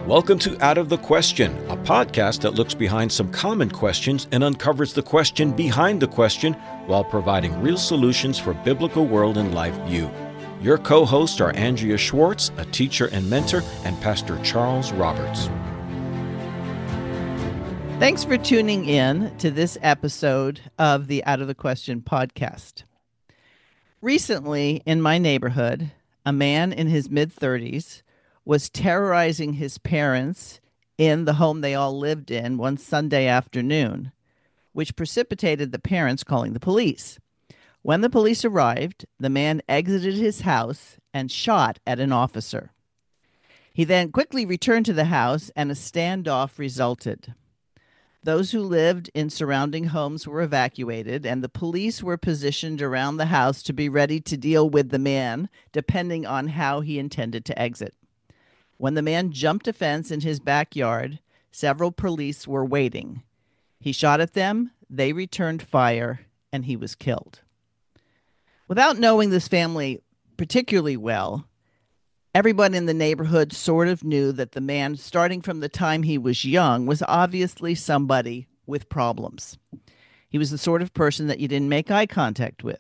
Welcome to Out of the Question, a podcast that looks behind some common questions and uncovers the question behind the question while providing real solutions for biblical world and life view. Your co-hosts are Andrea Schwartz, a teacher and mentor, and Pastor Charles Roberts. Thanks for tuning in to this episode of the Out of the Question podcast. Recently, in my neighborhood, a man in his mid-30s was terrorizing his parents in the home they all lived in one Sunday afternoon, which precipitated the parents calling the police. When the police arrived, the man exited his house and shot at an officer. He then quickly returned to the house and a standoff resulted. Those who lived in surrounding homes were evacuated, and the police were positioned around the house to be ready to deal with the man, depending on how he intended to exit. When the man jumped a fence in his backyard, several police were waiting. He shot at them, they returned fire, and he was killed. Without knowing this family particularly well, everyone in the neighborhood sort of knew that the man, starting from the time he was young, was obviously somebody with problems. He was the sort of person that you didn't make eye contact with.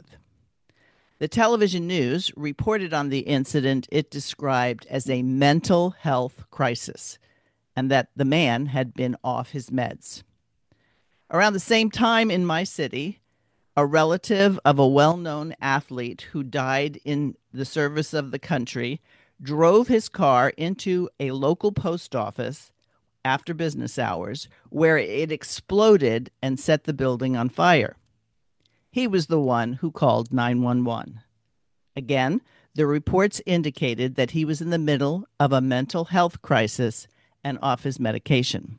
The television news reported on the incident it described as a mental health crisis, and that the man had been off his meds. Around the same time in my city, a relative of a well-known athlete who died in the service of the country drove his car into a local post office after business hours, where it exploded and set the building on fire. He was the one who called 911. Again, the reports indicated that he was in the middle of a mental health crisis and off his medication.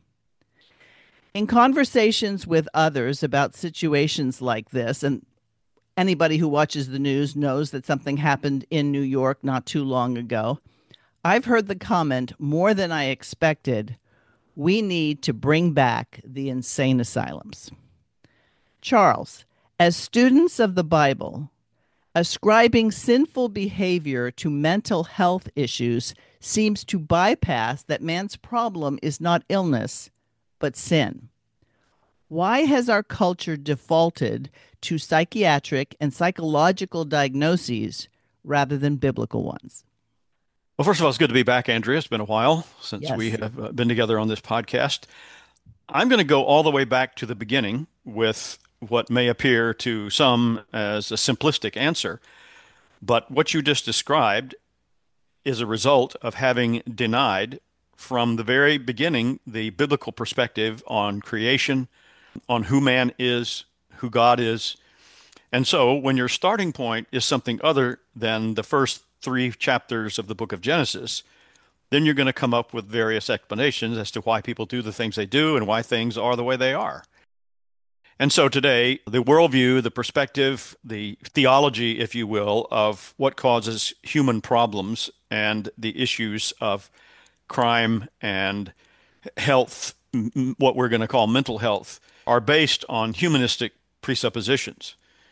In conversations with others about situations like this, and anybody who watches the news knows that something happened in New York not too long ago, I've heard the comment more than I expected, we need to bring back the insane asylums. Charles, as students of the Bible, ascribing sinful behavior to mental health issues seems to bypass that man's problem is not illness, but sin. Why has our culture defaulted to psychiatric and psychological diagnoses rather than biblical ones? Well, first of all, it's good to be back, Andrea. It's been a while since Yes. we have been together on this podcast. I'm going to go all the way back to the beginning with what may appear to some as a simplistic answer. But what you just described is a result of having denied from the very beginning the biblical perspective on creation, on who man is, who God is. And so when your starting point is something other than the first 3 chapters of the book of Genesis, then you're going to come up with various explanations as to why people do the things they do and why things are the way they are. And so today, the worldview, the perspective, the theology, if you will, of what causes human problems and the issues of crime and health, what we're going to call mental health, are based on humanistic presuppositions.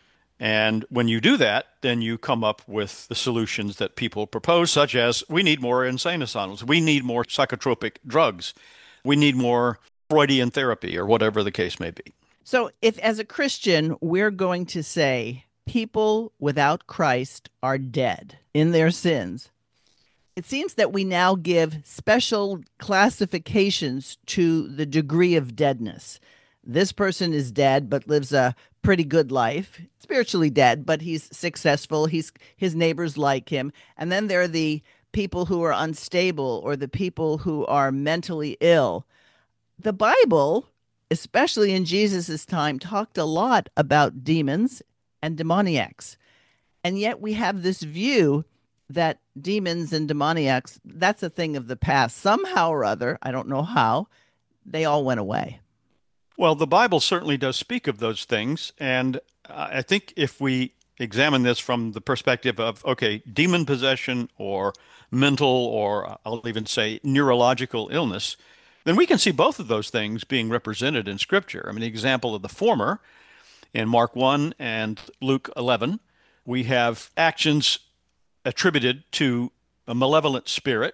And when you do that, then you come up with the solutions that people propose, such as we need more insane asylums, we need more psychotropic drugs, we need more Freudian therapy, or whatever the case may be. So if, as a Christian, we're going to say people without Christ are dead in their sins, it seems that we now give special classifications to the degree of deadness. This person is dead but lives a pretty good life, spiritually dead, but he's successful, his neighbors like him. And then there are the people who are unstable or the people who are mentally ill. The Bible, especially in Jesus' time, talked a lot about demons and demoniacs. And yet we have this view that demons and demoniacs, that's a thing of the past. Somehow or other, I don't know how, they all went away. Well, the Bible certainly does speak of those things. And I think if we examine this from the perspective of, okay, demon possession or mental, or I'll even say neurological illness, then we can see both of those things being represented in Scripture. I mean, the example of the former in Mark 1 and Luke 11, we have actions attributed to a malevolent spirit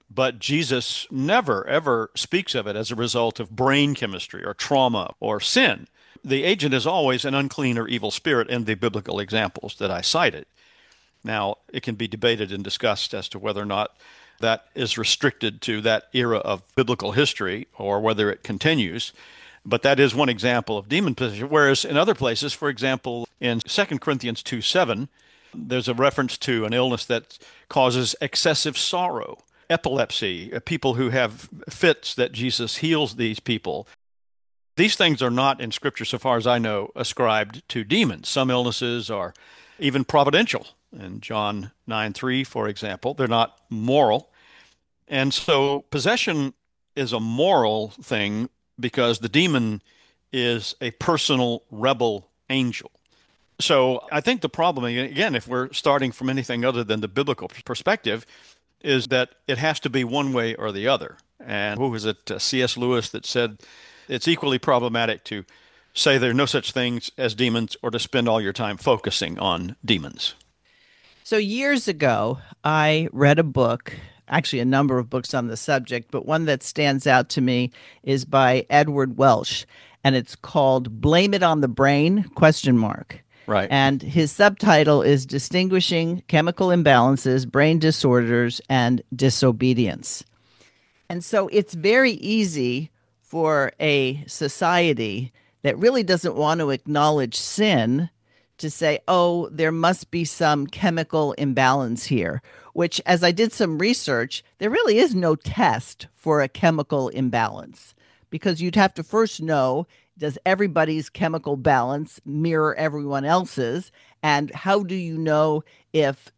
but Jesus never, ever speaks of it as a result of brain chemistry or trauma or sin. The agent is always an unclean or evil spirit in the biblical examples that I cited. Now, it can be debated and discussed as to whether or not that is restricted to that era of biblical history or whether it continues. But that is one example of demon possession. Whereas in other places, for example, in 2 Corinthians 2:7, there's a reference to an illness that causes excessive sorrow, epilepsy, people who have fits that Jesus heals these people. These things are not in Scripture, so far as I know, ascribed to demons. Some illnesses are even providential. In John 9:3, for example, they're not moral. And so possession is a moral thing because the demon is a personal rebel angel. So I think the problem, again, if we're starting from anything other than the biblical perspective, is that it has to be one way or the other. And who was it, C.S. Lewis, that said it's equally problematic to say there are no such things as demons or to spend all your time focusing on demons. So years ago, I read a book, actually a number of books on the subject, but one that stands out to me is by Edward Welsh, and it's called Blame It on the Brain, ? Right. And his subtitle is Distinguishing Chemical Imbalances, Brain Disorders, and Disobedience. And so it's very easy for a society that really doesn't want to acknowledge sin to say, oh, there must be some chemical imbalance here, which, as I did some research, there really is no test for a chemical imbalance, because you'd have to first know, does everybody's chemical balance mirror everyone else's? And how do you know if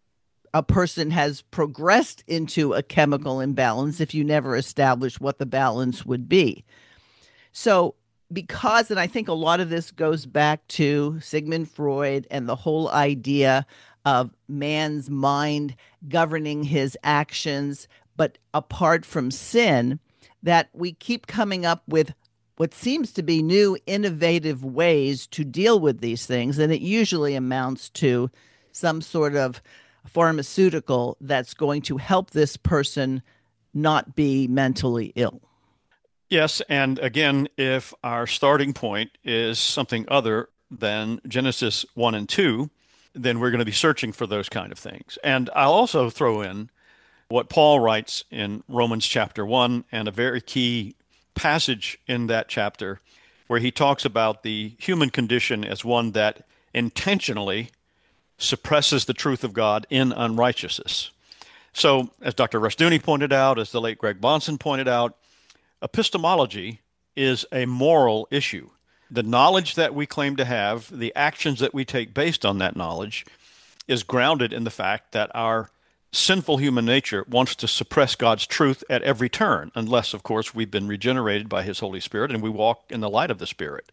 a person has progressed into a chemical imbalance if you never establish what the balance would be? So because, and I think a lot of this goes back to Sigmund Freud and the whole idea of man's mind governing his actions, but apart from sin, that we keep coming up with what seems to be new, innovative ways to deal with these things. And it usually amounts to some sort of pharmaceutical that's going to help this person not be mentally ill. Yes, and again, if our starting point is something other than Genesis 1 and 2, then we're going to be searching for those kind of things. And I'll also throw in what Paul writes in Romans chapter 1, and a very key passage in that chapter where he talks about the human condition as one that intentionally suppresses the truth of God in unrighteousness. So, as Dr. Rushdoony pointed out, as the late Greg Bahnsen pointed out, epistemology is a moral issue. The knowledge that we claim to have, the actions that we take based on that knowledge, is grounded in the fact that our sinful human nature wants to suppress God's truth at every turn, unless, of course, we've been regenerated by His Holy Spirit and we walk in the light of the Spirit.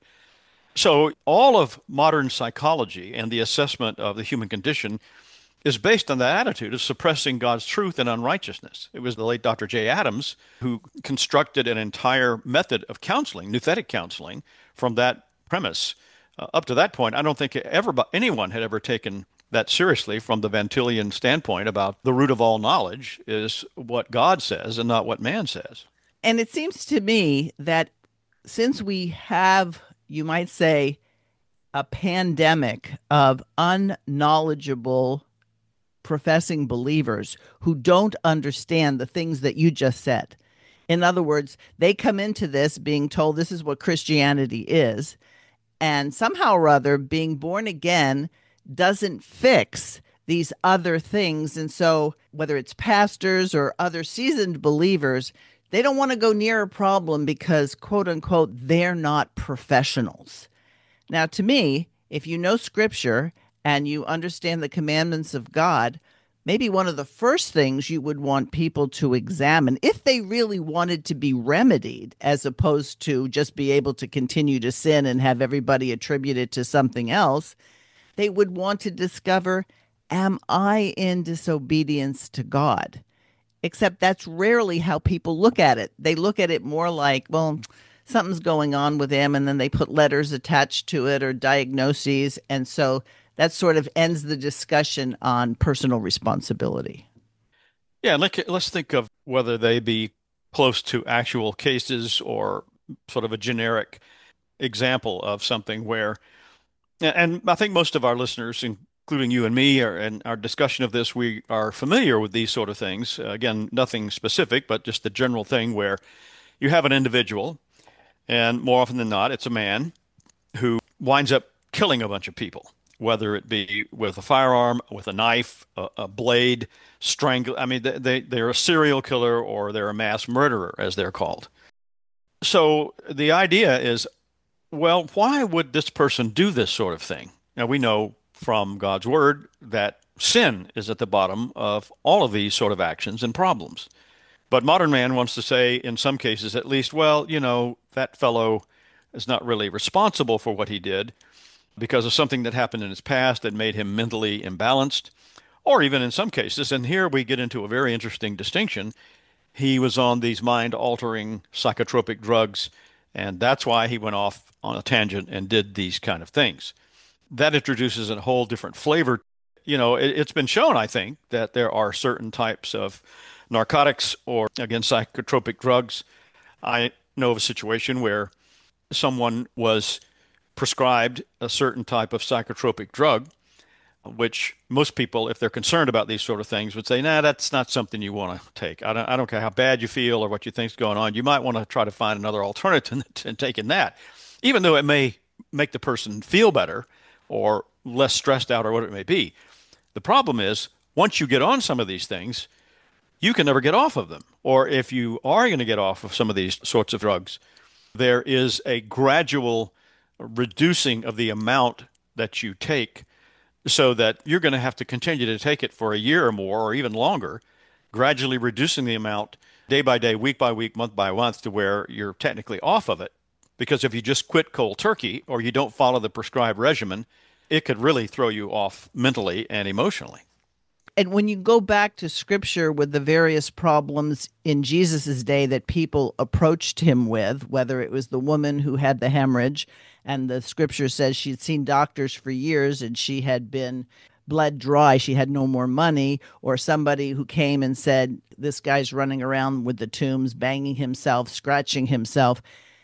So all of modern psychology and the assessment of the human condition is based on that attitude of suppressing God's truth and unrighteousness. It was the late Dr. J. Adams who constructed an entire method of counseling, nouthetic counseling, from that premise. Up to that point, I don't think anyone had ever taken that seriously from the Van Tillian standpoint about the root of all knowledge is what God says and not what man says. And it seems to me that since we have, you might say, a pandemic of unknowledgeable professing believers who don't understand the things that you just said. In other words, they come into this being told this is what Christianity is, and somehow or other being born again doesn't fix these other things. And so whether it's pastors or other seasoned believers, they don't want to go near a problem because, quote unquote, they're not professionals. Now, to me, if you know Scripture and you understand the commandments of God, maybe one of the first things you would want people to examine, if they really wanted to be remedied, as opposed to just be able to continue to sin and have everybody attribute it to something else, they would want to discover, am I in disobedience to God? Except that's rarely how people look at it. They look at it more like, well, something's going on with him, and then they put letters attached to it or diagnoses. And so that sort of ends the discussion on personal responsibility. Yeah, let's think of whether they be close to actual cases or sort of a generic example of something where, and I think most of our listeners, including you and me, and our discussion of this, we are familiar with these sort of things. Again, nothing specific, but just the general thing where you have an individual, and more often than not, it's a man who winds up killing a bunch of people, whether it be with a firearm, with a knife, a blade, strangle. I mean, they're a serial killer or they're a mass murderer, as they're called. So the idea is, well, why would this person do this sort of thing? Now, we know from God's word that sin is at the bottom of all of these sort of actions and problems. But modern man wants to say, in some cases at least, well, that fellow is not really responsible for what he did because of something that happened in his past that made him mentally imbalanced, or even in some cases, and here we get into a very interesting distinction, he was on these mind-altering psychotropic drugs, and that's why he went off on a tangent and did these kind of things. That introduces a whole different flavor. It's been shown, I think, that there are certain types of narcotics or, again, psychotropic drugs. I know of a situation where someone was prescribed a certain type of psychotropic drug, which most people, if they're concerned about these sort of things, would say, nah, that's not something you want to take. I don't care how bad you feel or what you think's going on. You might want to try to find another alternative than taking that, even though it may make the person feel better or less stressed out or what it may be. The problem is, once you get on some of these things, you can never get off of them. Or if you are going to get off of some of these sorts of drugs, there is a gradual reducing of the amount that you take so that you're going to have to continue to take it for a year or more or even longer, gradually reducing the amount day by day, week by week, month by month to where you're technically off of it. Because if you just quit cold turkey or you don't follow the prescribed regimen, it could really throw you off mentally and emotionally. And when you go back to scripture with the various problems in Jesus's day that people approached him with, whether it was the woman who had the hemorrhage, and the scripture says she'd seen doctors for years and she had been bled dry, she had no more money, or somebody who came and said, this guy's running around with the tombs, banging himself, scratching himself.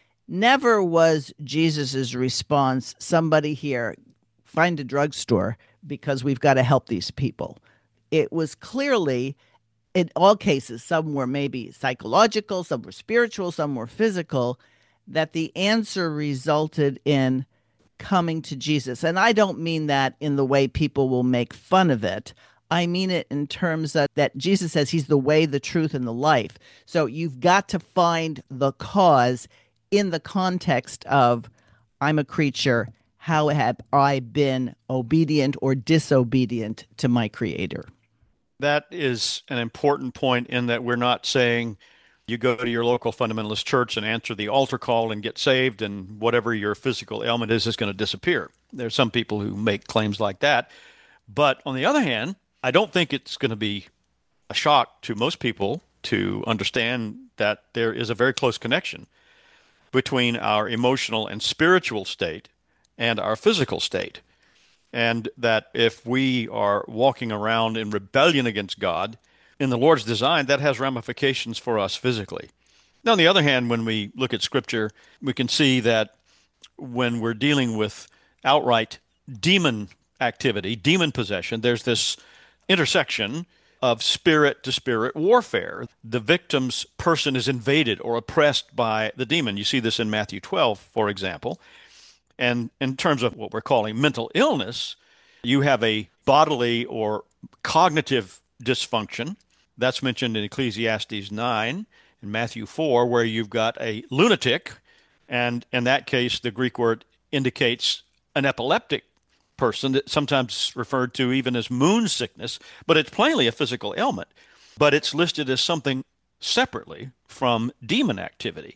Never was Jesus's response, somebody here, find a drugstore because we've got to help these people. It was clearly, in all cases, some were maybe psychological, some were spiritual, some were physical, that the answer resulted in coming to Jesus. And I don't mean that in the way people will make fun of it. I mean it in terms of that Jesus says he's the way, the truth, and the life. So you've got to find the cause in the context of, I'm a creature. How have I been obedient or disobedient to my Creator? That is an important point in that we're not saying you go to your local fundamentalist church and answer the altar call and get saved, and whatever your physical ailment is going to disappear. There's some people who make claims like that. But on the other hand, I don't think it's going to be a shock to most people to understand that there is a very close connection between our emotional and spiritual state and our physical state. And that if we are walking around in rebellion against God, in the Lord's design, that has ramifications for us physically. Now, on the other hand, when we look at Scripture, we can see that when we're dealing with outright demon activity, demon possession, there's this intersection of spirit to spirit warfare. The victim's person is invaded or oppressed by the demon. You see this in Matthew 12, for example. And in terms of what we're calling mental illness, you have a bodily or cognitive dysfunction. That's mentioned in Ecclesiastes 9 and Matthew 4, where you've got a lunatic. And in that case, the Greek word indicates an epileptic person, that sometimes referred to even as moon sickness, but it's plainly a physical ailment. But it's listed as something separately from demon activity.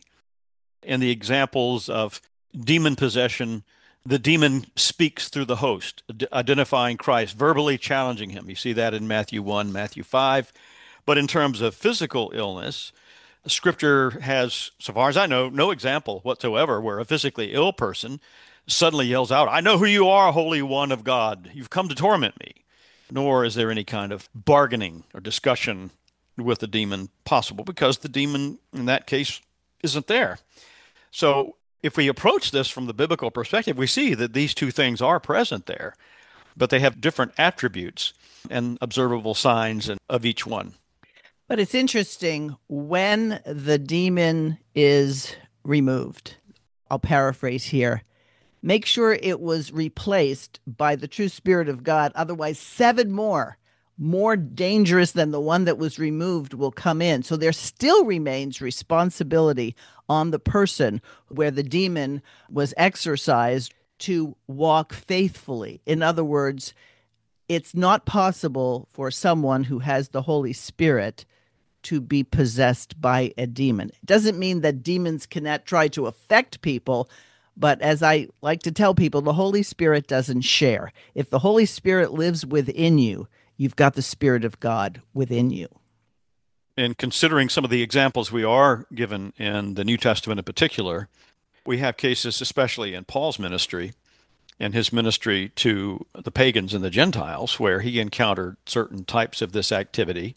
In the examples of demon possession, the demon speaks through the host, identifying Christ, verbally challenging him. You see that in Matthew 1, Matthew 5. But in terms of physical illness, Scripture has, so far as I know, no example whatsoever where a physically ill person suddenly yells out, I know who you are, Holy One of God. You've come to torment me. Nor is there any kind of bargaining or discussion with the demon possible because the demon in that case isn't there. So if we approach this from the biblical perspective, we see that these two things are present there, but they have different attributes and observable signs of each one. But it's interesting when the demon is removed. I'll paraphrase here. Make sure it was replaced by the true Spirit of God. Otherwise, 7 more dangerous than the one that was removed will come in. So there still remains responsibility on the person where the demon was exorcised to walk faithfully. In other words, it's not possible for someone who has the Holy Spirit to be possessed by a demon. It doesn't mean that demons cannot try to affect people, but as I like to tell people, the Holy Spirit doesn't share. If the Holy Spirit lives within you, you've got the Spirit of God within you. And considering some of the examples we are given in the New Testament in particular, we have cases, especially in Paul's ministry and his ministry to the pagans and the Gentiles, where he encountered certain types of this activity.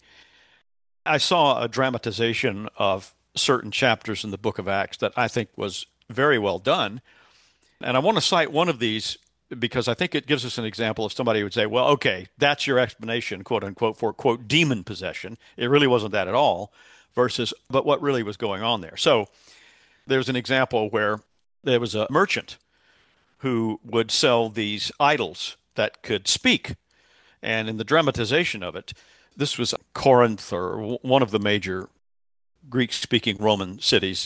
I saw a dramatization of certain chapters in the book of Acts that I think was very well done. And I want to cite one of these because I think it gives us an example of somebody who would say, well, okay, that's your explanation, quote unquote, for, quote, demon possession. It really wasn't that at all, versus, but what really was going on there. So there's an example where there was a merchant who would sell these idols that could speak. And in the dramatization of it, this was Corinth, or one of the major Greek-speaking Roman cities,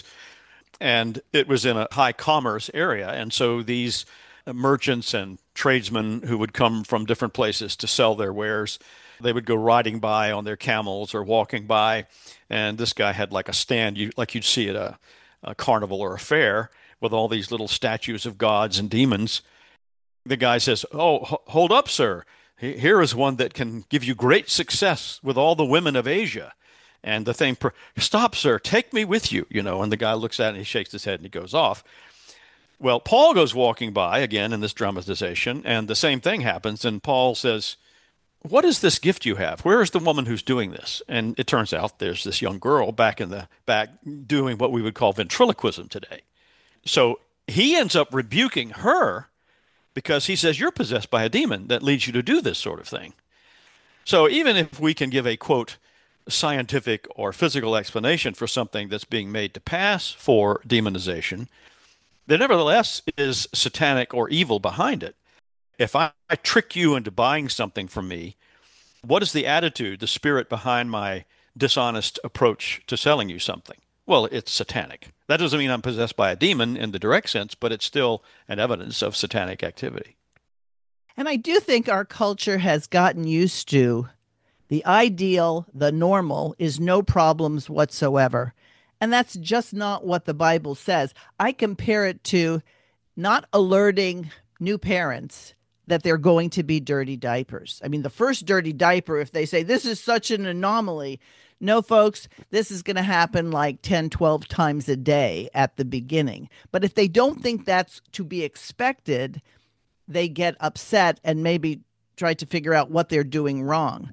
and it was in a high commerce area. And so these merchants and tradesmen who would come from different places to sell their wares, they would go riding by on their camels or walking by, and this guy had like a stand, like you'd see at a carnival or a fair, with all these little statues of gods and demons. The guy says, "Oh, hold up, sir. Here is one that can give you great success with all the women of Asia." And the thing, "Stop, sir, take me with you," and the guy looks at it and he shakes his head and he goes off. Well, Paul goes walking by again in this dramatization, and the same thing happens. And Paul says, "What is this gift you have? Where is the woman who's doing this?" And it turns out there's this young girl back in the back doing what we would call ventriloquism today. So he ends up rebuking her because he says, "You're possessed by a demon that leads you to do this sort of thing." So even if we can give a, quote, scientific or physical explanation for something that's being made to pass for demonization, there nevertheless is satanic or evil behind it. If I trick you into buying something from me, what is the attitude, the spirit behind my dishonest approach to selling you something? Well, it's satanic. That doesn't mean I'm possessed by a demon in the direct sense, but it's still an evidence of satanic activity. And I do think our culture has gotten used to the ideal, the normal, is no problems whatsoever. And that's just not what the Bible says. I compare it to not alerting new parents that they're going to be dirty diapers. I mean, the first dirty diaper, if they say, this is such an anomaly, no, folks, this is going to happen like 10, 12 times a day at the beginning. But if they don't think that's to be expected, they get upset and maybe try to figure out what they're doing wrong.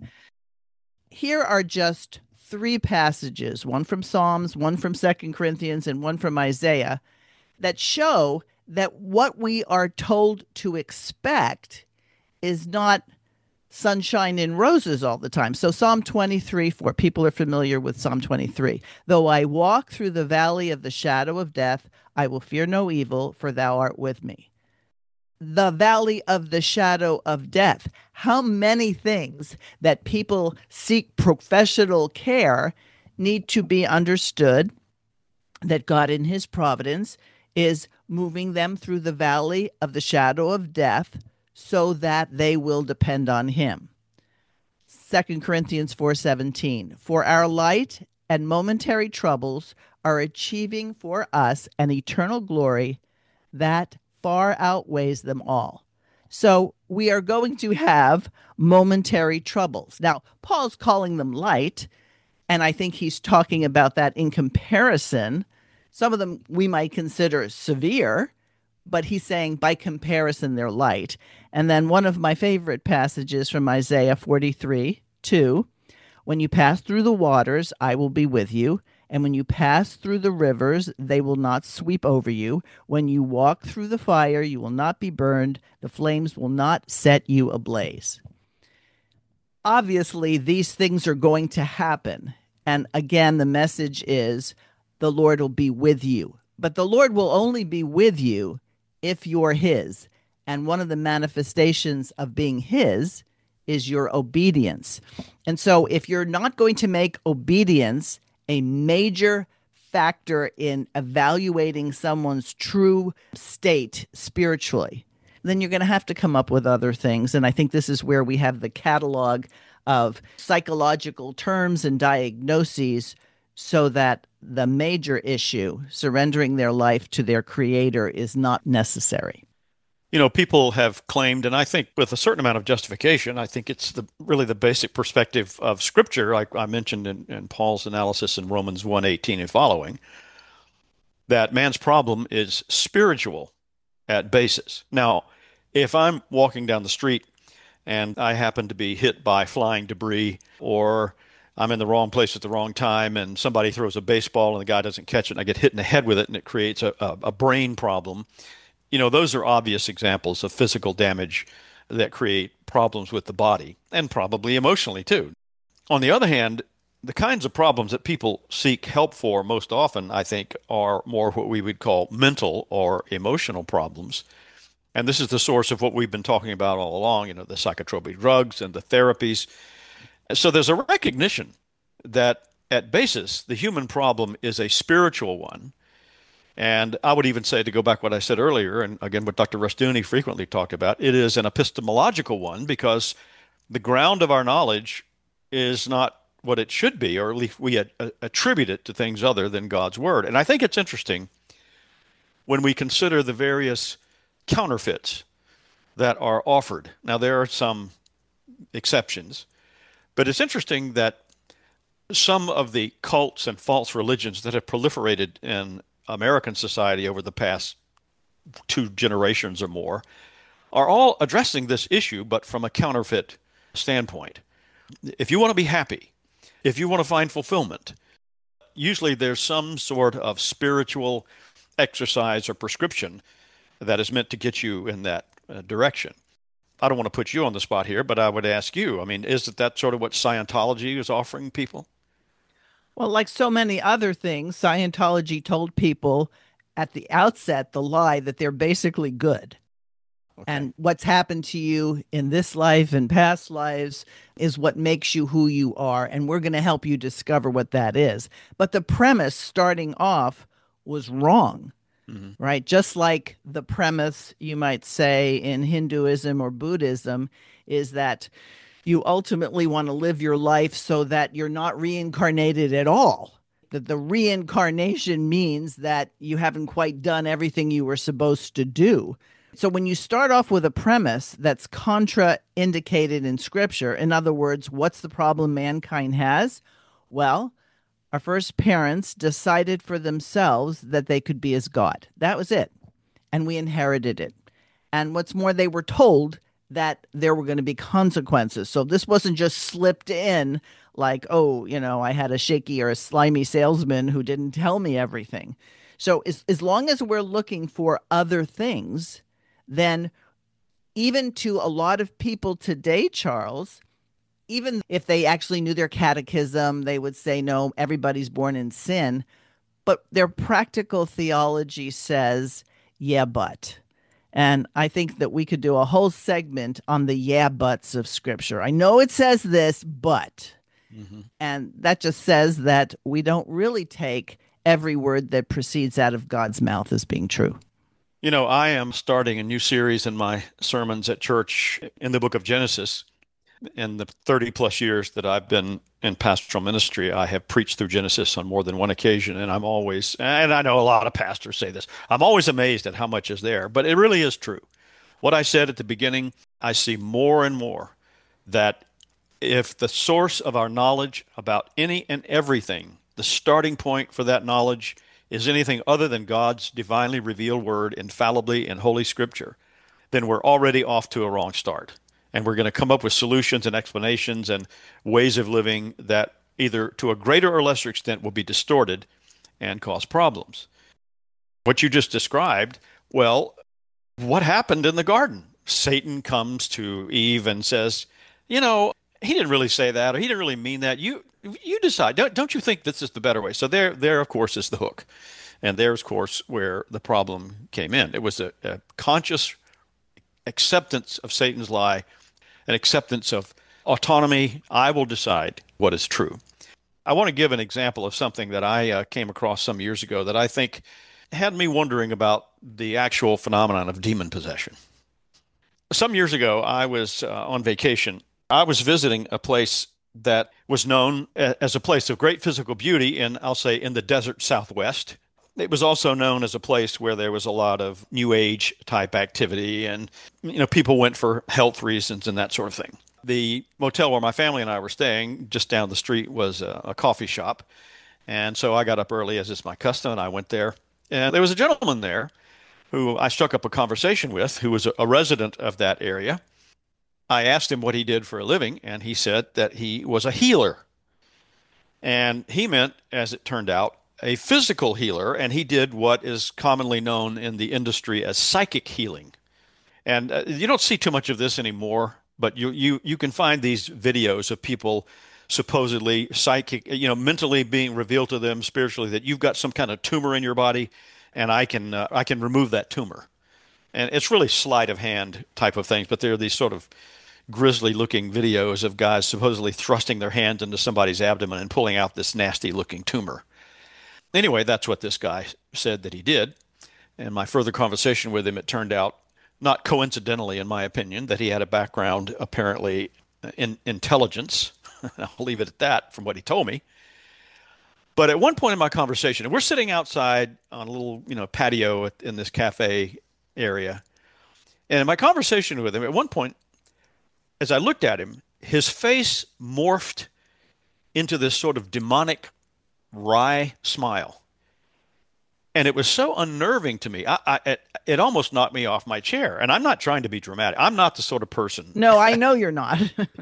Here are just 3 passages, one from Psalms, one from 2 Corinthians, and one from Isaiah, that show that what we are told to expect is not sunshine and roses all the time. So Psalm 23:4, people are familiar with Psalm 23. Though I walk through the valley of the shadow of death, I will fear no evil, for thou art with me. The valley of the shadow of death. How many things that people seek professional care need to be understood that God in his providence is moving them through the valley of the shadow of death so that they will depend on him. 2 Corinthians 4:17, for our light and momentary troubles are achieving for us an eternal glory that far outweighs them all. So we are going to have momentary troubles. Now, Paul's calling them light, and I think he's talking about that in comparison. Some of them we might consider severe, but he's saying by comparison they're light. And then one of my favorite passages from Isaiah 43:2, When you pass through the waters, I will be with you. And when you pass through the rivers, they will not sweep over you. When you walk through the fire, you will not be burned. The flames will not set you ablaze. Obviously, these things are going to happen. And again, the message is the Lord will be with you. But the Lord will only be with you if you're His. And one of the manifestations of being His is your obedience. And so if you're not going to make obedience a major factor in evaluating someone's true state spiritually, then you're going to have to come up with other things. And I think this is where we have the catalog of psychological terms and diagnoses so that the major issue, surrendering their life to their Creator, is not necessary. You know, people have claimed, and I think with a certain amount of justification, I think it's really the basic perspective of Scripture, like I mentioned in Paul's analysis in Romans 1:18 and following, that man's problem is spiritual at basis. Now, if I'm walking down the street and I happen to be hit by flying debris, or I'm in the wrong place at the wrong time and somebody throws a baseball and the guy doesn't catch it and I get hit in the head with it and it creates a brain problem, you know, those are obvious examples of physical damage that create problems with the body and probably emotionally too. On the other hand, the kinds of problems that people seek help for most often, I think, are more what we would call mental or emotional problems. And this is the source of what we've been talking about all along, you know, the psychotropic drugs and the therapies. So there's a recognition that at basis, the human problem is a spiritual one. And I would even say, to go back what I said earlier, and again what Dr. Rushdoony frequently talked about, it is an epistemological one because the ground of our knowledge is not what it should be, or at least we attribute it to things other than God's Word. And I think it's interesting when we consider the various counterfeits that are offered. Now, there are some exceptions, but it's interesting that some of the cults and false religions that have proliferated in American society over the past 2 generations or more are all addressing this issue, but from a counterfeit standpoint. If you want to be happy, if you want to find fulfillment, usually there's some sort of spiritual exercise or prescription that is meant to get you in that direction. I don't want to put you on the spot here, but I would ask you, I mean, isn't that sort of what Scientology is offering people? Well, like so many other things, Scientology told people at the outset the lie that they're basically good. Okay. And what's happened to you in this life and past lives is what makes you who you are. And we're going to help you discover what that is. But the premise starting off was wrong, right? Just like the premise, you might say, in Hinduism or Buddhism is that you ultimately want to live your life so that you're not reincarnated at all. That the reincarnation means that you haven't quite done everything you were supposed to do. So when you start off with a premise that's contraindicated in Scripture, in other words, what's the problem mankind has? Well, our first parents decided for themselves that they could be as God. That was it. And we inherited it. And what's more, they were told that there were going to be consequences. So this wasn't just slipped in like, oh, you know, I had a shaky or a slimy salesman who didn't tell me everything. So as long as we're looking for other things, then even to a lot of people today, Charles, even if they actually knew their catechism, they would say, no, everybody's born in sin. But their practical theology says, yeah, but. And I think that we could do a whole segment on the yeah, buts of Scripture. I know it says this, but. And that just says that we don't really take every word that proceeds out of God's mouth as being true. You know, I am starting a new series in my sermons at church in the book of Genesis. In the 30 plus years that I've been in pastoral ministry, I have preached through Genesis on more than one occasion. And I'm always, and I know a lot of pastors say this, I'm always amazed at how much is there, but it really is true. What I said at the beginning, I see more and more that if the source of our knowledge about any and everything, the starting point for that knowledge is anything other than God's divinely revealed word infallibly in Holy Scripture, then we're already off to a wrong start. And we're going to come up with solutions and explanations and ways of living that either to a greater or lesser extent will be distorted and cause problems. What you just described, well, what happened in the garden? Satan comes to Eve and says, he didn't really say that, or he didn't really mean that. You decide. Don't you think this is the better way? So there, of course, is the hook. And there's, of course, where the problem came in. It was a conscious acceptance of Satan's lie, an acceptance of autonomy. I will decide what is true. I want to give an example of something that I came across some years ago that I think had me wondering about the actual phenomenon of demon possession. Some years ago, I was on vacation. I was visiting a place that was known as a place of great physical beauty in, I'll say, in the desert Southwest. It was also known as a place where there was a lot of New Age type activity, and people went for health reasons and that sort of thing. The motel where my family and I were staying, just down the street, was a coffee shop. And so I got up early, as is my custom, and I went there. And there was a gentleman there who I struck up a conversation with, who was a resident of that area. I asked him what he did for a living, and he said that he was a healer. And he meant, as it turned out, a physical healer, and he did what is commonly known in the industry as psychic healing. And you don't see too much of this anymore, but you can find these videos of people supposedly psychic, mentally being revealed to them spiritually that you've got some kind of tumor in your body, and I can remove that tumor. And it's really sleight of hand type of things, but there are these sort of grisly looking videos of guys supposedly thrusting their hands into somebody's abdomen and pulling out this nasty looking tumor. Anyway, that's what this guy said that he did. And my further conversation with him, it turned out, not coincidentally in my opinion, that he had a background apparently in intelligence. I'll leave it at that from what he told me. But at one point in my conversation, and we're sitting outside on a little, patio in this cafe area. And in my conversation with him, at one point, as I looked at him, his face morphed into this sort of demonic, wry smile. And it was so unnerving to me. It almost knocked me off my chair. And I'm not trying to be dramatic. I'm not the sort of person. No, I know you're not.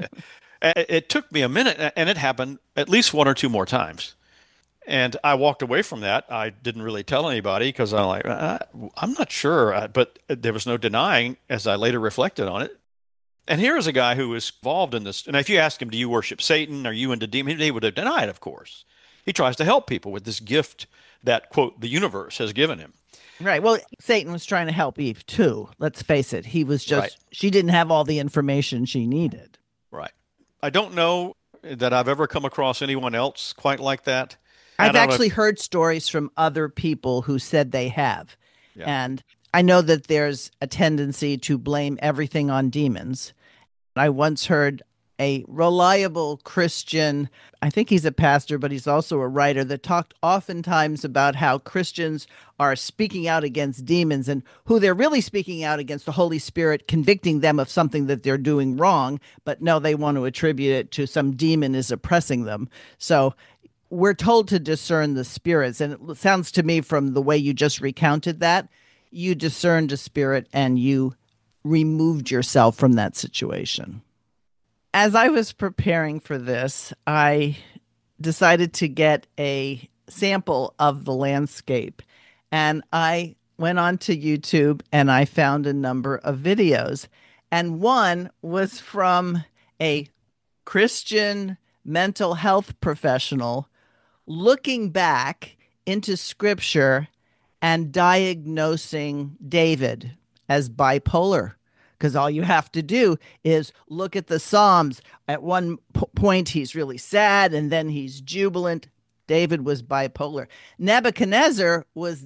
It took me a minute, and it happened at least one or two more times. And I walked away from that. I didn't really tell anybody because I'm like, I'm not sure. But there was no denying, as I later reflected on it. And here is a guy who was involved in this. And if you ask him, do you worship Satan? Are you into demons? He would have denied, of course. He tries to help people with this gift that, quote, the universe has given him. Right. Well, Satan was trying to help Eve, too. Let's face it. He was just, right. She didn't have all the information she needed. Right. I don't know that I've ever come across anyone else quite like that. I've actually heard stories from other people who said they have. Yeah. And I know that there's a tendency to blame everything on demons. I once heard a reliable Christian, I think he's a pastor, but he's also a writer, that talked oftentimes about how Christians are speaking out against demons and who they're really speaking out against the Holy Spirit, convicting them of something that they're doing wrong, but no, they want to attribute it to some demon is oppressing them. So we're told to discern the spirits. And it sounds to me from the way you just recounted that, you discerned a spirit and you removed yourself from that situation. As I was preparing for this, I decided to get a sample of the landscape. And I went onto YouTube and I found a number of videos. And one was from a Christian mental health professional looking back into scripture and diagnosing David as bipolar. Because all you have to do is look at the Psalms. At one point, he's really sad, and then he's jubilant. David was bipolar. Nebuchadnezzar was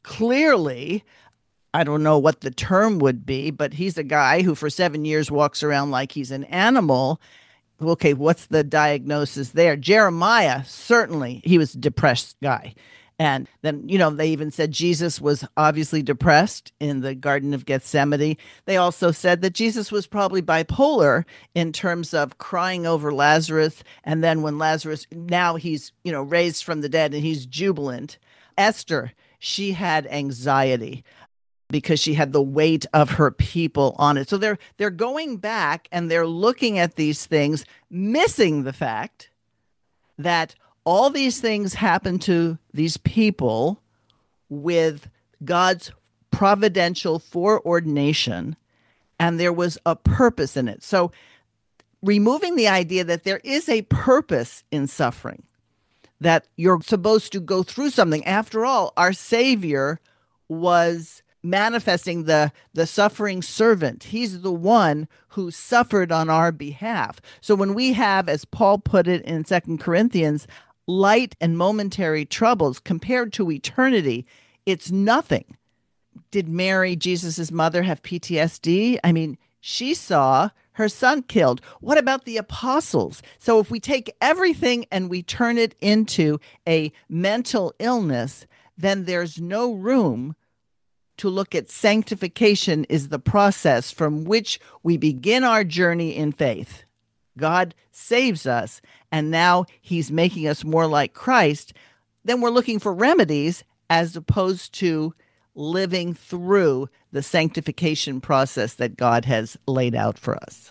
clearly, I don't know what the term would be, but he's a guy who for 7 years walks around like he's an animal. Okay, what's the diagnosis there? Jeremiah, certainly, he was a depressed guy. And then, they even said Jesus was obviously depressed in the Garden of Gethsemane. They also said that Jesus was probably bipolar in terms of crying over Lazarus. And then when Lazarus, now he's, raised from the dead and he's jubilant. Esther, she had anxiety. because she had the weight of her people on it. So they're going back and they're looking at these things, missing the fact that all these things happen to these people with God's providential foreordination, and there was a purpose in it. So removing the idea that there is a purpose in suffering, that you're supposed to go through something. After all, our Savior was manifesting the suffering servant. He's the one who suffered on our behalf. So when we have, as Paul put it in 2 Corinthians, light and momentary troubles compared to eternity, it's nothing. Did Mary, Jesus's mother, have PTSD? I mean, she saw her son killed. What about the apostles? So if we take everything and we turn it into a mental illness, then there's no room to look at sanctification is the process from which we begin our journey in faith. God saves us, and now he's making us more like Christ. Then we're looking for remedies as opposed to living through the sanctification process that God has laid out for us.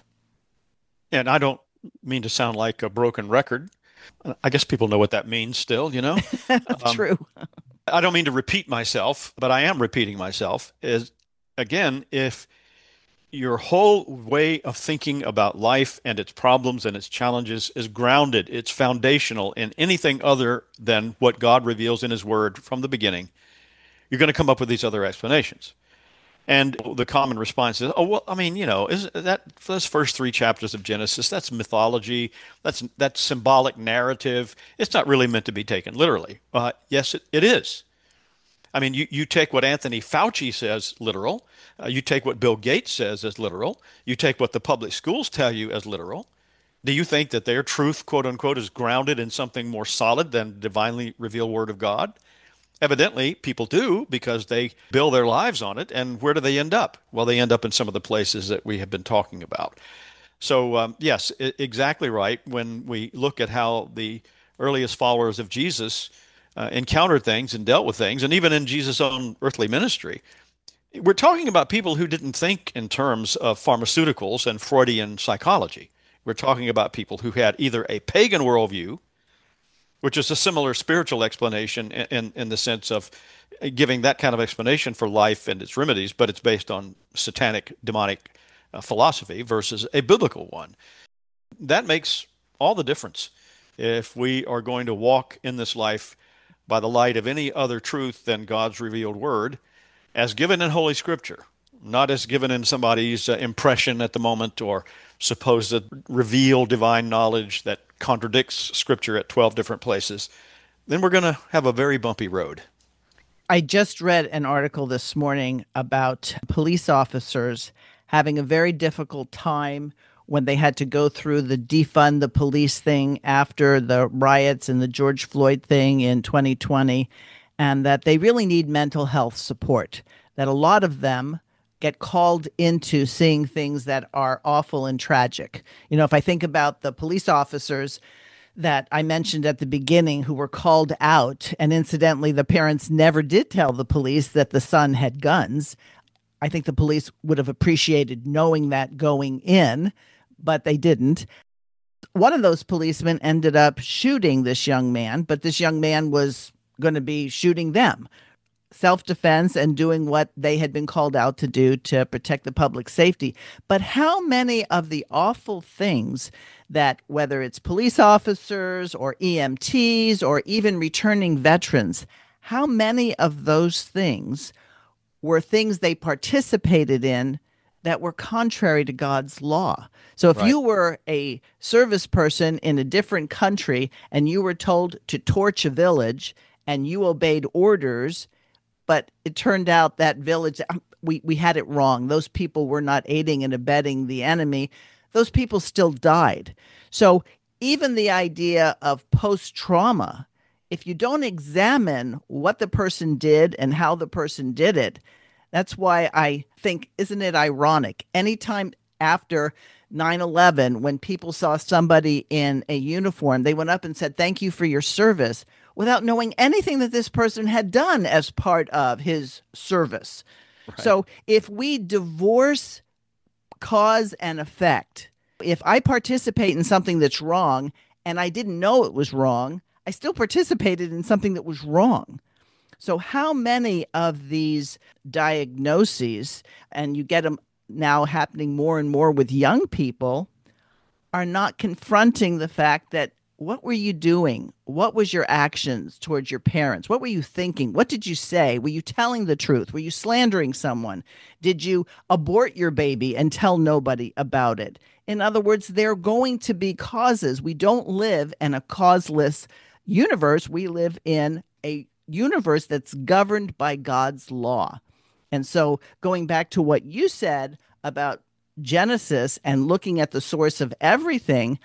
And I don't mean to sound like a broken record. I guess people know what that means still, you know? True. I don't mean to repeat myself, but I am repeating myself. Is again, if your whole way of thinking about life and its problems and its challenges is grounded, it's foundational in anything other than what God reveals in his word from the beginning, you're going to come up with these other explanations. And the common response is, oh, well, I mean, you know, is that those first 3 chapters of Genesis, that's mythology, that's symbolic narrative. It's not really meant to be taken literally. Yes, it is. I mean, you take what Anthony Fauci says literal. You take what Bill Gates says as literal. You take what the public schools tell you as literal. Do you think that their truth, quote unquote, is grounded in something more solid than the divinely revealed word of God? Evidently, people do, because they build their lives on it. And where do they end up? Well, they end up in some of the places that we have been talking about. So, yes, exactly right. When we look at how the earliest followers of Jesus encountered things and dealt with things, and even in Jesus' own earthly ministry, we're talking about people who didn't think in terms of pharmaceuticals and Freudian psychology. We're talking about people who had either a pagan worldview, which is a similar spiritual explanation in the sense of giving that kind of explanation for life and its remedies, but it's based on satanic, demonic philosophy versus a biblical one. That makes all the difference if we are going to walk in this life by the light of any other truth than God's revealed word, as given in Holy Scripture, not as given in somebody's impression at the moment or supposed revealed divine knowledge that contradicts Scripture at 12 different places, then we're going to have a very bumpy road. I just read an article this morning about police officers having a very difficult time when they had to go through the defund the police thing after the riots and the George Floyd thing in 2020, and that they really need mental health support, that a lot of them get called into seeing things that are awful and tragic. You know, if I think about the police officers that I mentioned at the beginning who were called out, and incidentally, the parents never did tell the police that the son had guns. I think the police would have appreciated knowing that going in, but they didn't. One of those policemen ended up shooting this young man, but this young man was going to be shooting them. Self-defense and doing what they had been called out to do to protect the public safety. But how many of the awful things that, whether it's police officers or EMTs or even returning veterans, how many of those things were things they participated in that were contrary to God's law? So if you were a service person in a different country and you were told to torch a village and you obeyed orders, but it turned out that village, we had it wrong. Those people were not aiding and abetting the enemy. Those people still died. So even the idea of post-trauma, if you don't examine what the person did and how the person did it, that's why I think, isn't it ironic? Anytime after 9/11, when people saw somebody in a uniform, they went up and said, "Thank you for your service," without knowing anything that this person had done as part of his service. Right. So if we divorce cause and effect, if I participate in something that's wrong and I didn't know it was wrong, I still participated in something that was wrong. So how many of these diagnoses, and you get them now happening more and more with young people, are not confronting the fact that what were you doing? What was your actions towards your parents? What were you thinking? What did you say? Were you telling the truth? Were you slandering someone? Did you abort your baby and tell nobody about it? In other words, there are going to be causes. We don't live in a causeless universe. We live in a universe that's governed by God's law. And so going back to what you said about Genesis and looking at the source of everything,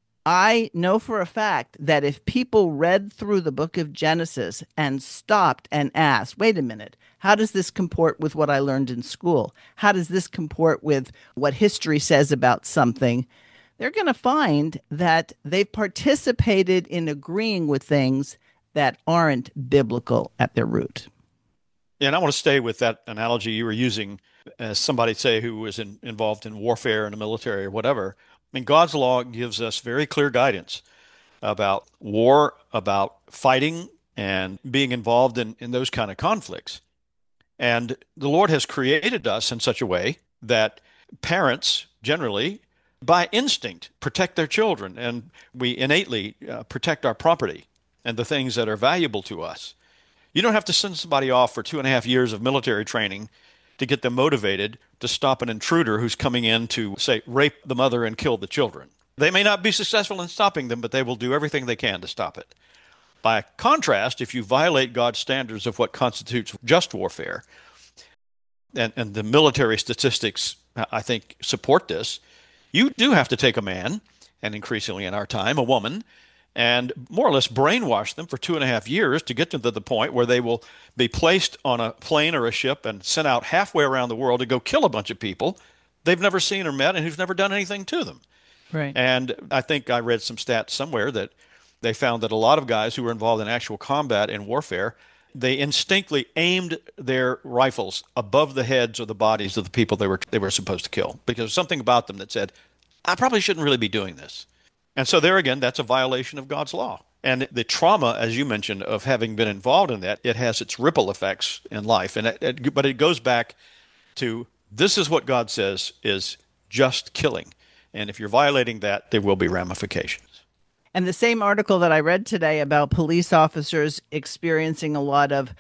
I know for a fact that if people read through the book of Genesis and stopped and asked, wait a minute, how does this comport with what I learned in school? How does this comport with what history says about something? They're going to find that they've participated in agreeing with things that aren't biblical at their root. And I want to stay with that analogy you were using as somebody, say, who was involved in warfare in the military or whatever. I mean, God's law gives us very clear guidance about war, about fighting, and being involved in those kind of conflicts. And the Lord has created us in such a way that parents generally, by instinct, protect their children, and we innately protect our property and the things that are valuable to us. You don't have to send somebody off for 2.5 years of military training to get them motivated to stop an intruder who's coming in to, say, rape the mother and kill the children. They may not be successful in stopping them, but they will do everything they can to stop it. By contrast, if you violate God's standards of what constitutes just warfare, and the military statistics, I think, support this, you do have to take a man, and increasingly in our time, a woman, and more or less brainwash them for 2.5 years to get them to the point where they will be placed on a plane or a ship and sent out halfway around the world to go kill a bunch of people they've never seen or met and who've never done anything to them. Right. And I think I read some stats somewhere that they found that a lot of guys who were involved in actual combat and warfare, they instinctively aimed their rifles above the heads or the bodies of the people they were supposed to kill, because there was something about them that said, I probably shouldn't really be doing this. And so there again, that's a violation of God's law. And the trauma, as you mentioned, of having been involved in that, it has its ripple effects in life. But it goes back to, this is what God says is just killing. And if you're violating that, there will be ramifications. And the same article that I read today about police officers experiencing a lot of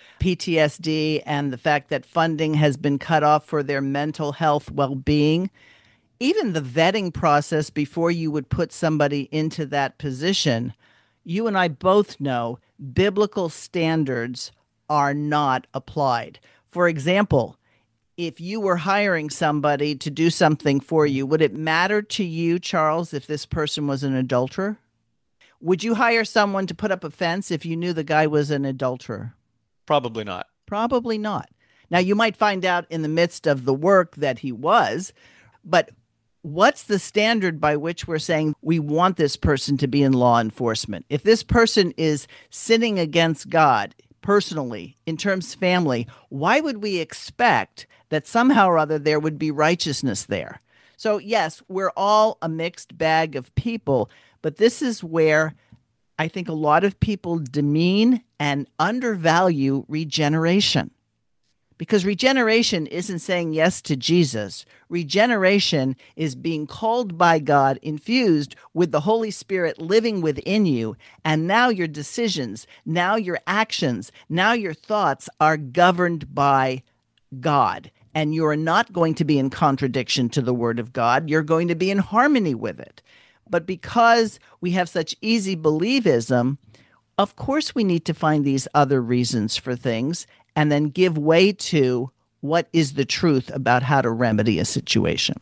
PTSD and the fact that funding has been cut off for their mental health well-being, even the vetting process before you would put somebody into that position, you and I both know biblical standards are not applied. For example, if you were hiring somebody to do something for you, would it matter to you, Charles, if this person was an adulterer? Would you hire someone to put up a fence if you knew the guy was an adulterer? Probably not. Probably not. Now, you might find out in the midst of the work that he was, but what's the standard by which we're saying we want this person to be in law enforcement? If this person is sinning against God personally, in terms of family, why would we expect that somehow or other there would be righteousness there? So yes, we're all a mixed bag of people, but this is where I think a lot of people demean and undervalue regeneration. Because regeneration isn't saying yes to Jesus. Regeneration is being called by God, infused with the Holy Spirit living within you. And now your decisions, now your actions, now your thoughts are governed by God. And you're not going to be in contradiction to the Word of God. You're going to be in harmony with it. But because we have such easy believism, of course we need to find these other reasons for things and then give way to what is the truth about how to remedy a situation.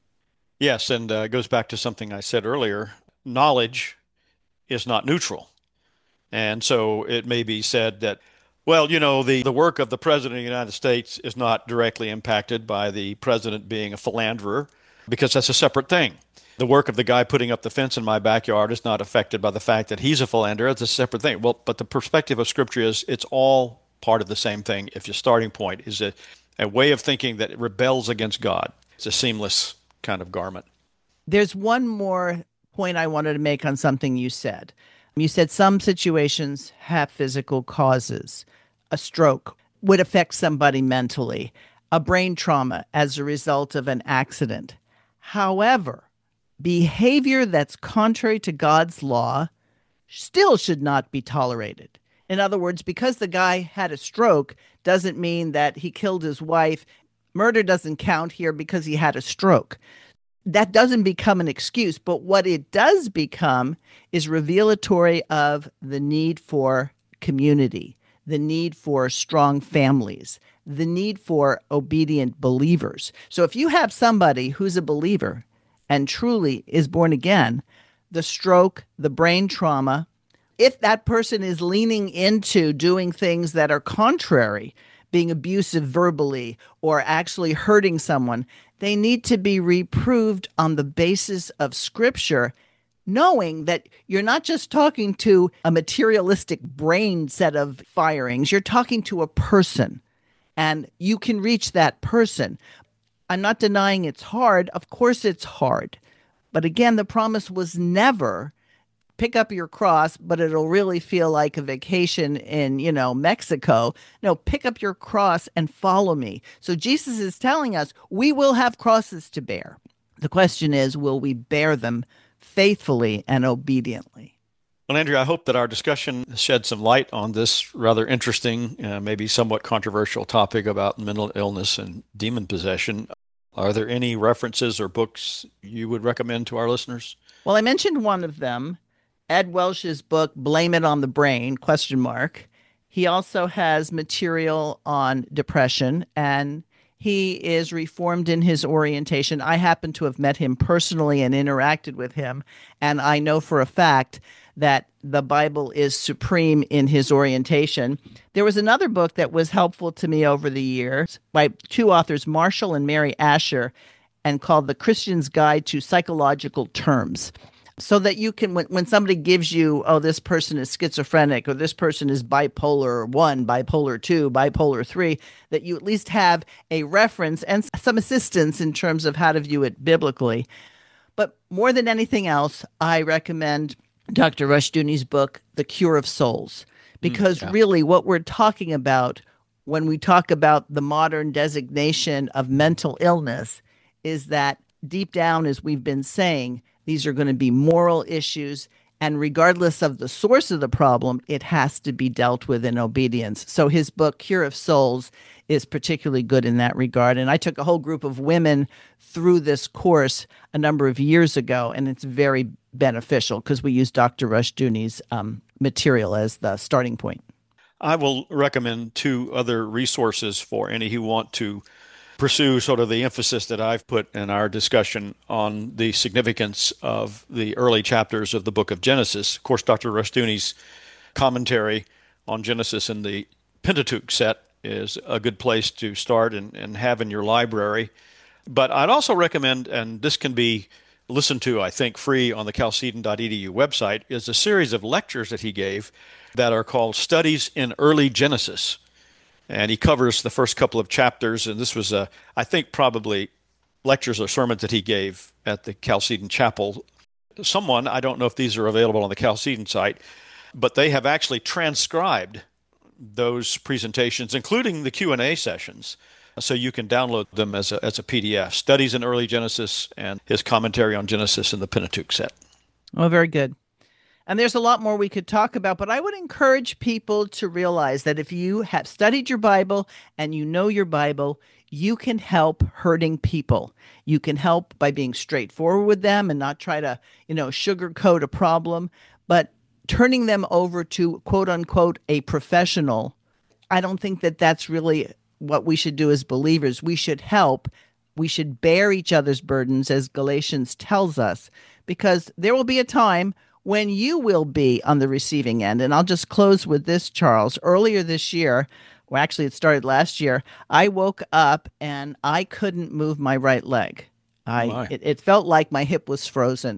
Yes, and it goes back to something I said earlier. Knowledge is not neutral. And so it may be said that, well, you know, the work of the President of the United States is not directly impacted by the President being a philanderer, because that's a separate thing. The work of the guy putting up the fence in my backyard is not affected by the fact that he's a philanderer. It's a separate thing. Well, but the perspective of Scripture is it's all part of the same thing. If your starting point is that a way of thinking that rebels against God. It's a seamless kind of garment. There's one more point I wanted to make on something you said. You said some situations have physical causes. A stroke would affect somebody mentally, a brain trauma as a result of an accident. However, behavior that's contrary to God's law still should not be tolerated. In other words, because the guy had a stroke doesn't mean that he killed his wife. Murder doesn't count here because he had a stroke. That doesn't become an excuse, but what it does become is revelatory of the need for community, the need for strong families, the need for obedient believers. So if you have somebody who's a believer and truly is born again, the stroke, the brain trauma, if that person is leaning into doing things that are contrary, being abusive verbally or actually hurting someone, they need to be reproved on the basis of Scripture, knowing that you're not just talking to a materialistic brain set of firings, you're talking to a person, and you can reach that person. I'm not denying it's hard. Of course it's hard. But again, the promise was never pick up your cross, but it'll really feel like a vacation in, Mexico. No, pick up your cross and follow me. So Jesus is telling us we will have crosses to bear. The question is, will we bear them faithfully and obediently? Well, Andrea, I hope that our discussion shed some light on this rather interesting, maybe somewhat controversial topic about mental illness and demon possession. Are there any references or books you would recommend to our listeners? Well, I mentioned one of them, Ed Welch's book, Blame It on the Brain, ? He also has material on depression, and he is reformed in his orientation. I happen to have met him personally and interacted with him, and I know for a fact that the Bible is supreme in his orientation. There was another book that was helpful to me over the years by two authors, Marshall and Mary Asher, and called The Christian's Guide to Psychological Terms. So that you can, when somebody gives you, oh, this person is schizophrenic, or this person is bipolar 1, bipolar 2, bipolar 3, that you at least have a reference and some assistance in terms of how to view it biblically. But more than anything else, I recommend Dr. Rushdoony's book, The Cure of Souls, because really what we're talking about when we talk about the modern designation of mental illness is that deep down, as we've been saying, these are going to be moral issues, and regardless of the source of the problem, it has to be dealt with in obedience. So his book, Cure of Souls, is particularly good in that regard. And I took a whole group of women through this course a number of years ago, and it's very beneficial because we use Dr. Rushdoony's material as the starting point. I will recommend two other resources for any who want to pursue sort of the emphasis that I've put in our discussion on the significance of the early chapters of the book of Genesis. Of course, Dr. Rushdoony's commentary on Genesis in the Pentateuch set is a good place to start and have in your library. But I'd also recommend, and this can be listened to, I think, free on the chalcedon.edu website, is a series of lectures that he gave that are called Studies in Early Genesis. And he covers the first couple of chapters, and this was, I think, probably lectures or sermons that he gave at the Chalcedon Chapel. Someone, I don't know if these are available on the Chalcedon site, but they have actually transcribed those presentations, including the Q&A sessions, so you can download them as a PDF. Studies in Early Genesis and his commentary on Genesis in the Pentateuch set. Oh, very good. And there's a lot more we could talk about, but I would encourage people to realize that if you have studied your Bible and you know your Bible, you can help hurting people. You can help by being straightforward with them and not try to, sugarcoat a problem, but turning them over to, quote unquote, a professional. I don't think that that's really what we should do as believers. We should help. We should bear each other's burdens, as Galatians tells us, because there will be a time when you will be on the receiving end. And I'll just close with this, Charles. Earlier this year, well, actually it started last year, I woke up and I couldn't move my right leg. It felt like my hip was frozen.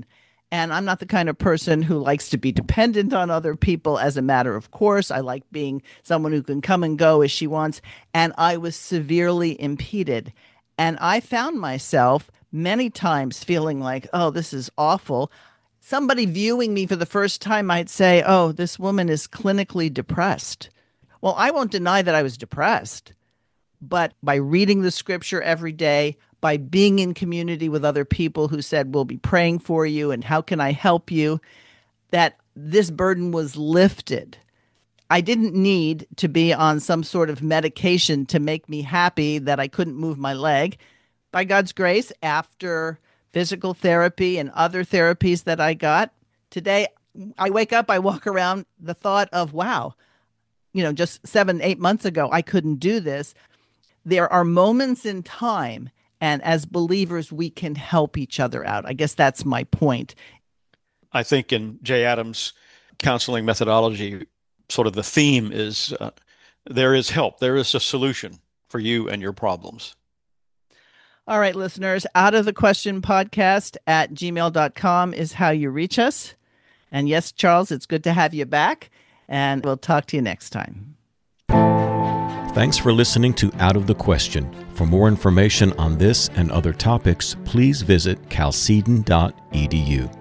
And I'm not the kind of person who likes to be dependent on other people as a matter of course. I like being someone who can come and go as she wants. And I was severely impeded. And I found myself many times feeling like, oh, this is awful. Somebody viewing me for the first time might say, oh, this woman is clinically depressed. Well, I won't deny that I was depressed. But by reading the scripture every day, by being in community with other people who said, we'll be praying for you and how can I help you, that this burden was lifted. I didn't need to be on some sort of medication to make me happy that I couldn't move my leg. By God's grace, after physical therapy and other therapies that I got, today I wake up, I walk around the thought of, wow, just 7-8 months ago, I couldn't do this. There are moments in time, and as believers, we can help each other out. I guess that's my point. I think in Jay Adams' counseling methodology, sort of the theme is there is help. There is a solution for you and your problems. All right, listeners, Out of the Question podcast at gmail.com is how you reach us. And yes, Charles, it's good to have you back, and we'll talk to you next time. Thanks for listening to Out of the Question. For more information on this and other topics, please visit chalcedon.edu.